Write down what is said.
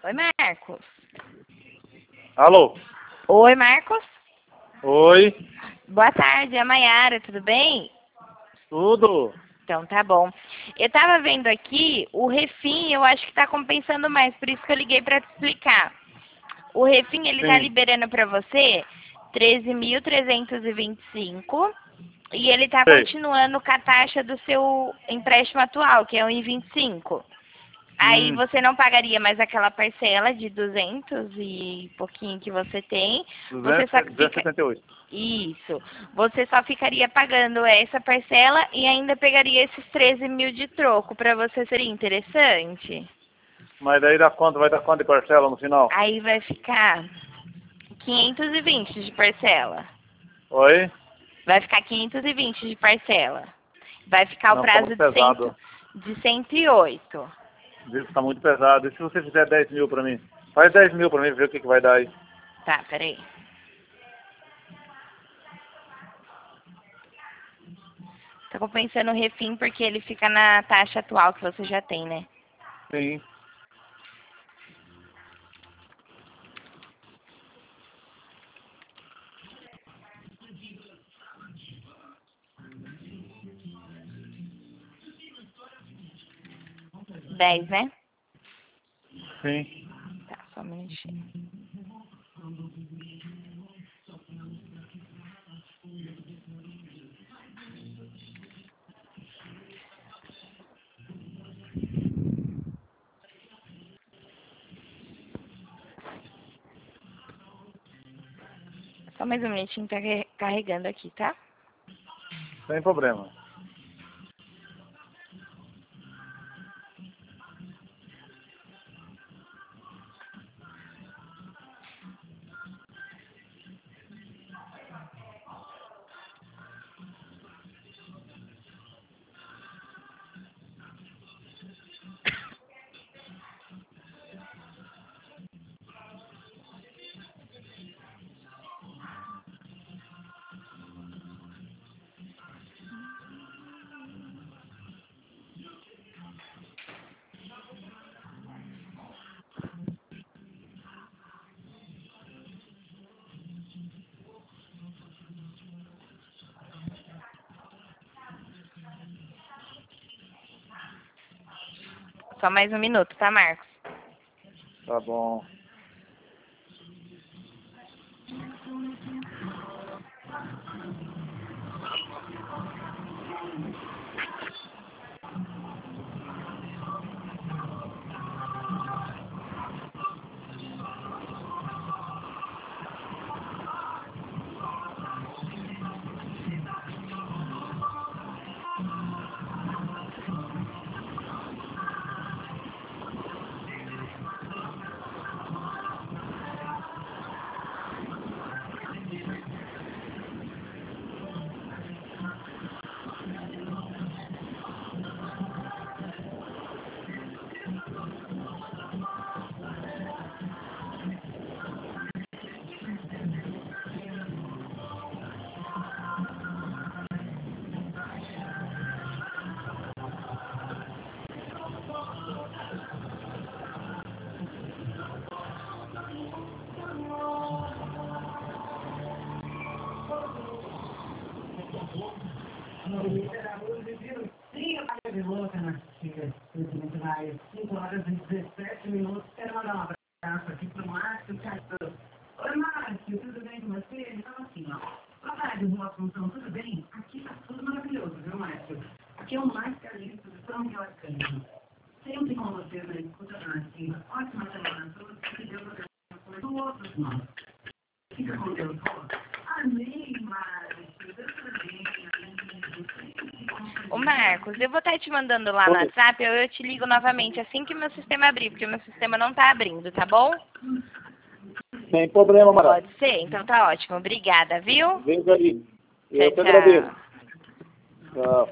Oi, Marcos. Alô? Oi, Marcos. Oi? Boa tarde, é a Mayara, tudo bem? Tudo? Então, tá bom. Eu tava vendo aqui, o Refim eu acho que tá compensando mais, por isso que eu liguei pra te explicar. O Refim, ele tá Sim. liberando pra você 13.325 e ele tá Sei. continuando com a taxa do seu empréstimo atual, que é 1,25. Aí você não pagaria mais aquela parcela de 200 e pouquinho que você tem. Você só fica... 278. Isso. Você só ficaria pagando essa parcela e ainda pegaria esses 13 mil de troco. Para você seria interessante? Mas daí dá quanto? Vai dar quanto de parcela no final? Aí vai ficar 520 de parcela. Oi? Vai ficar 520 de parcela. Vai ficar o Não, tá prazo muito de, pesado. de 108. Isso tá muito pesado. E se você fizer 10 mil pra mim? Faz 10 mil pra mim, ver o que vai dar aí. Tá, peraí. Tô compensando o Refim porque ele fica na taxa atual que você já tem, né? Sim. Dez, né? Sim. Tá, só um minutinho. Só mais um minutinho, tá carregando aqui, tá? Sem problema. Só mais um minuto, tá, Marcos? Tá bom. Sim, eu paguei de louca, né? Chega, muito mais. 5 horas e 17 minutos. Quero mandar um abraço aqui pro Márcio Castro. Oi, Márcio, tudo bem com você? Então, assim, ó. Boa tarde, Rua Assunção, tudo bem? Aqui tá tudo maravilhoso, viu, Márcio? Aqui é o Márcio Calixto de São Miguel Arcanjo. Sempre com você na escuta da Nativa. Ótima semana a todos. Que Deus abençoe com outros nós. Fica com Deus, ó. Amém, Márcio. Deus abençoe. Ô, Marcos, eu vou estar te mandando lá no Oi. WhatsApp, eu te ligo novamente assim que meu sistema abrir, porque o meu sistema não tá abrindo, tá bom? Sem problema, Mara. Pode ser? Então tá ótimo. Obrigada, viu? Vem aí. Tchau, Eu que agradeço. tchau. Tchau.